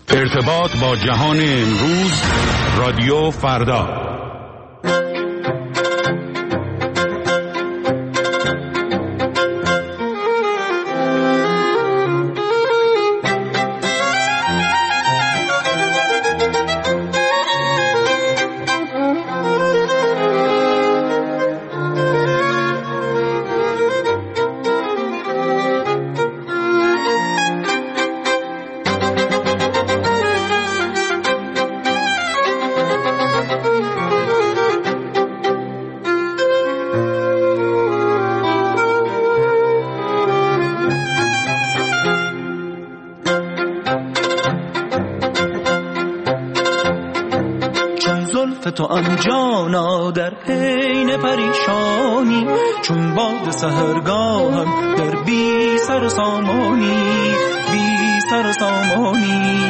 ارتباط با جهان امروز، رادیو فردا. تو ام جانا در حین پریشانی، چون باد سحرگاهم در بی سر و سامانی، بی سر و سامانی.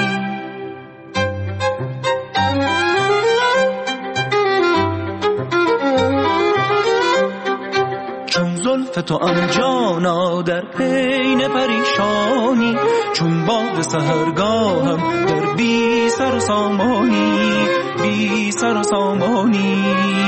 چون زلف تو ام جانا در حین پریشانی، چون باد سحرگاهم در بی سر و سامانی، بی سر و سامانی.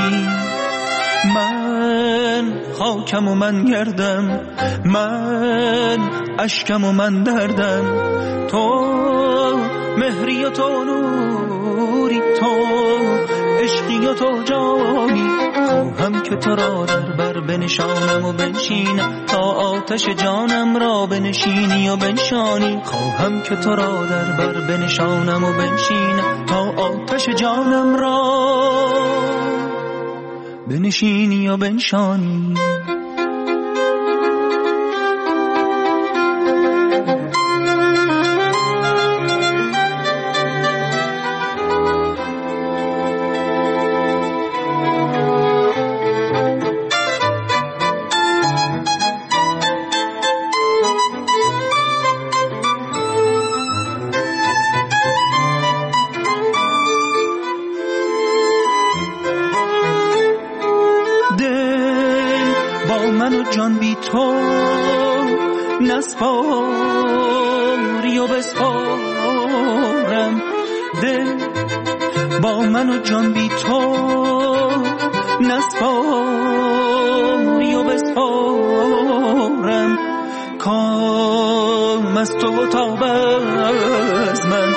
من خاکم و من گردم، من اشکم و من دردم، تو مهری و تو نوری، تو عشقی و تو جانی. خواهم که تو را در بر بنشانم و بنشینم، تا آتش جانم را بنشینی و بنشانی. خواهم که تو را در بر بنشانم و بنشینم، تا آتش جانم را بنشینی و بنشانی. جان بی تو نسپاری و بسپارم، دل با من و جان بی تو نسپاری و بسپارم. کام از تو و تاب از من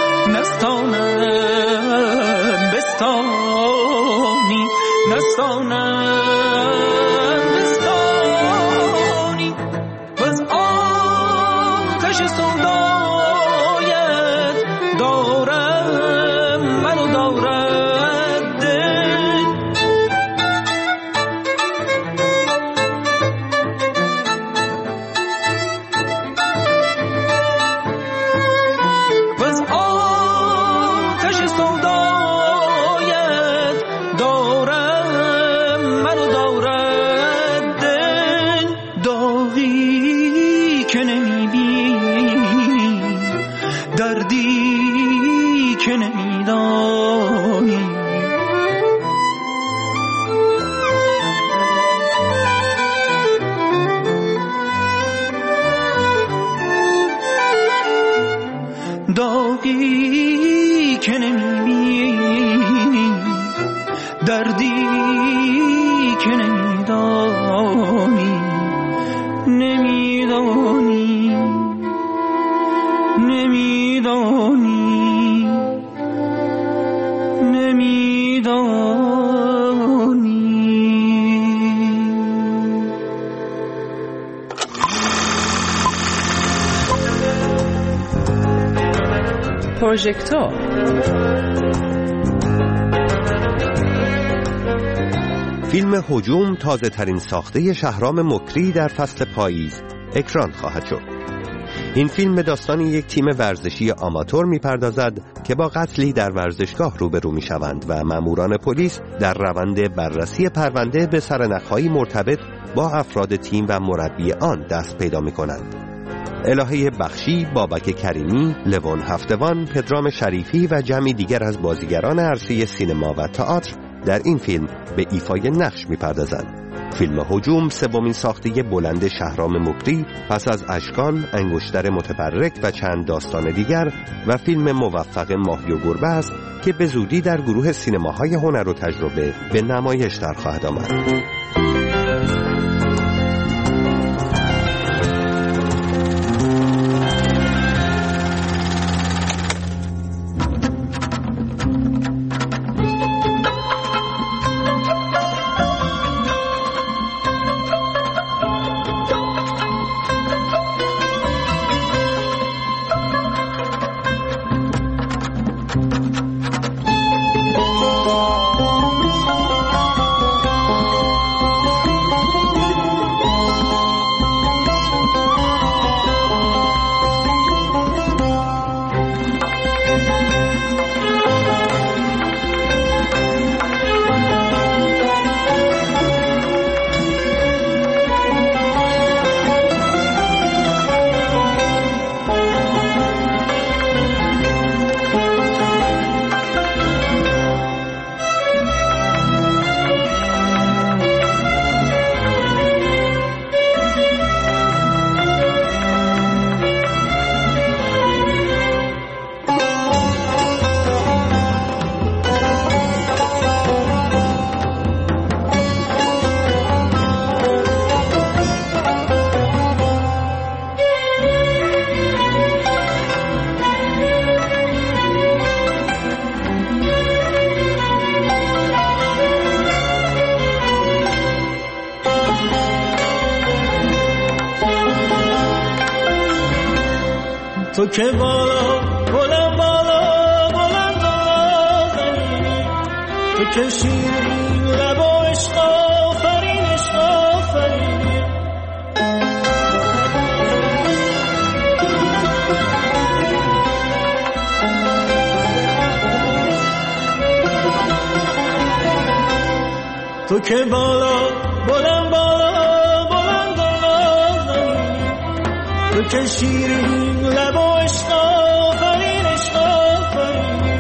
نستانم، بستانی نستانم. داغی که نمیبینی، دردی که نمیدانی، نمیدانی، نمیدانی، نمیدانی. پروژکتور فیلم هجوم، تازه ترین ساخته شهرام مکری در فصل پاییز اکران خواهد شد. این فیلم به داستان یک تیم ورزشی آماتور میپردازد که با قتلی در ورزشگاه روبرو میشوند و ماموران پلیس در روند بررسی پرونده به سرنخ‌های مرتبط با افراد تیم و مربی آن دست پیدا میکنند. الهه بخشی، بابک کریمی، لوان هفتوان، پدرام شریفی و جمعی دیگر از بازیگران عرصه سینما و تئاتر در این فیلم به ایفای نقش می‌پردازند. فیلم هجوم سومین ساخته بلند شهرام مکری پس از اشکان، انگشتر متبرک و چند داستان دیگر و فیلم موفق ماهی و گربه است که به زودی در گروه سینماهای هنر و تجربه به نمایش در خواهد آمد. تو که بالا بلند بالا بلند آفرینی، تو که شیرین لب و عشق آفرین عشق آفرینی، تو که بالا بلند بالا بلند آفرینی، تو که شیرین لب و عشق آفرین عشق آفرینی،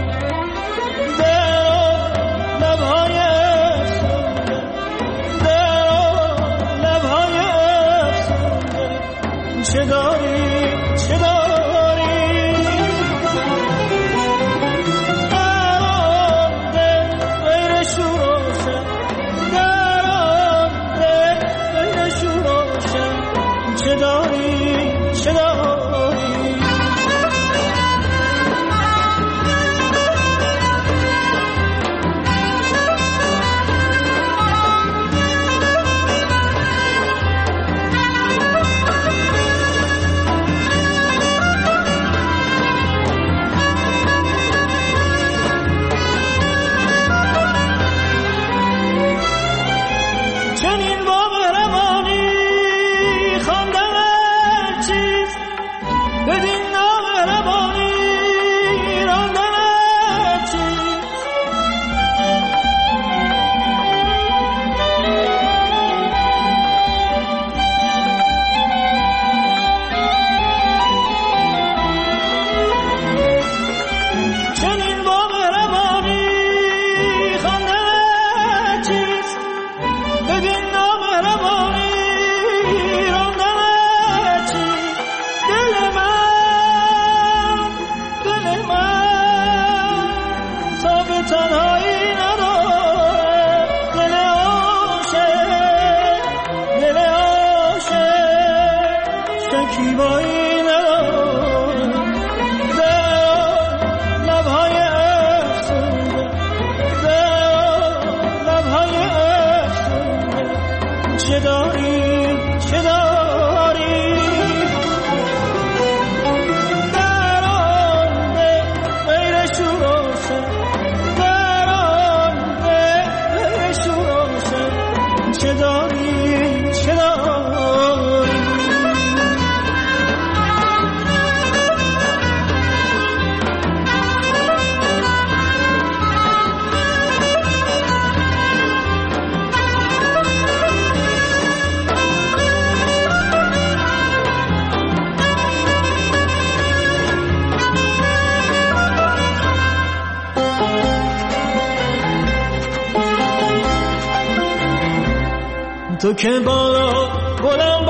در لبهای افسونده، در لبهای افسونده، چه داری چه داری، در آن دل غیر شوروشن، در آن دل غیر شوروشن، چه داری چه داری. تو که بالا بلند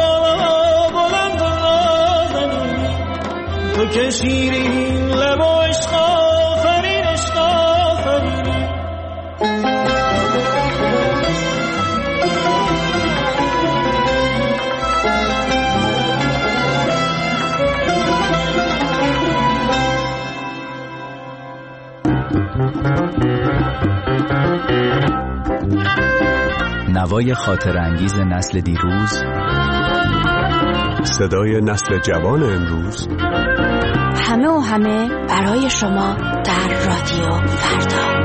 نازنی، تو که شیرین لب و عشق آفرین نوای خاطر انگیز نسل دیروز، صدای نسل جوان امروز، همه و همه برای شما در رادیو فردا.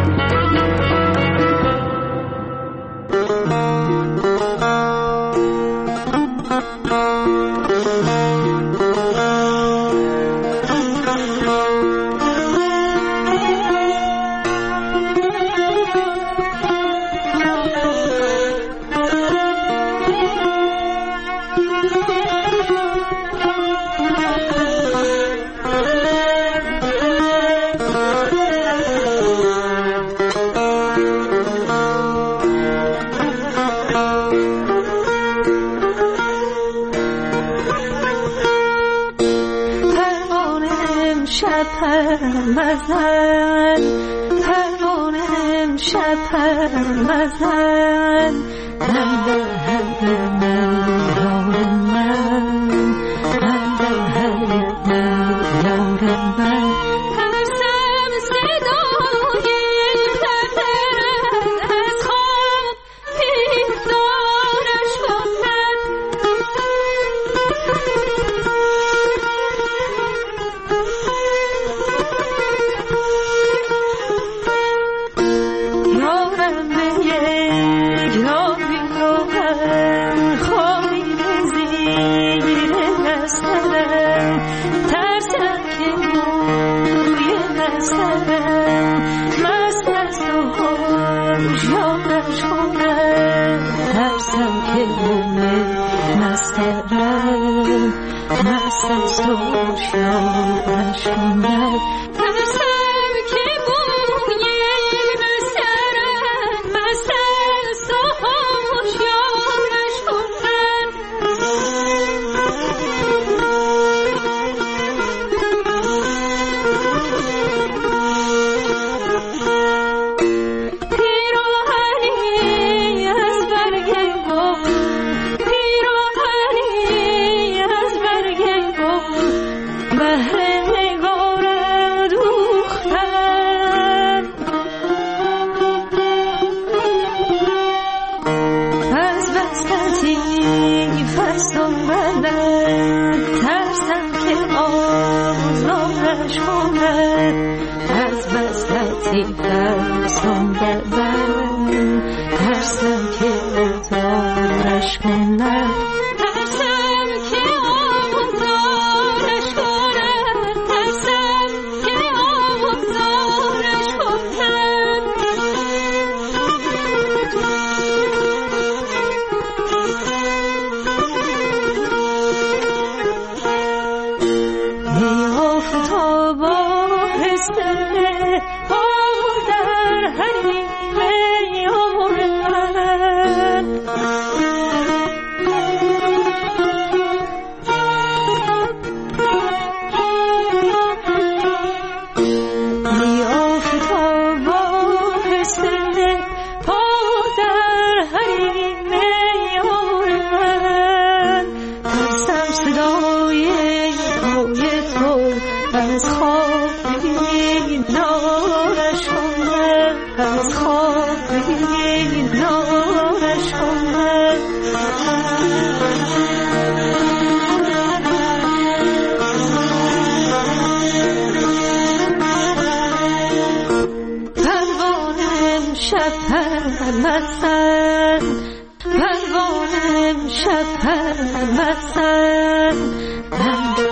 پروانه شب پرمسن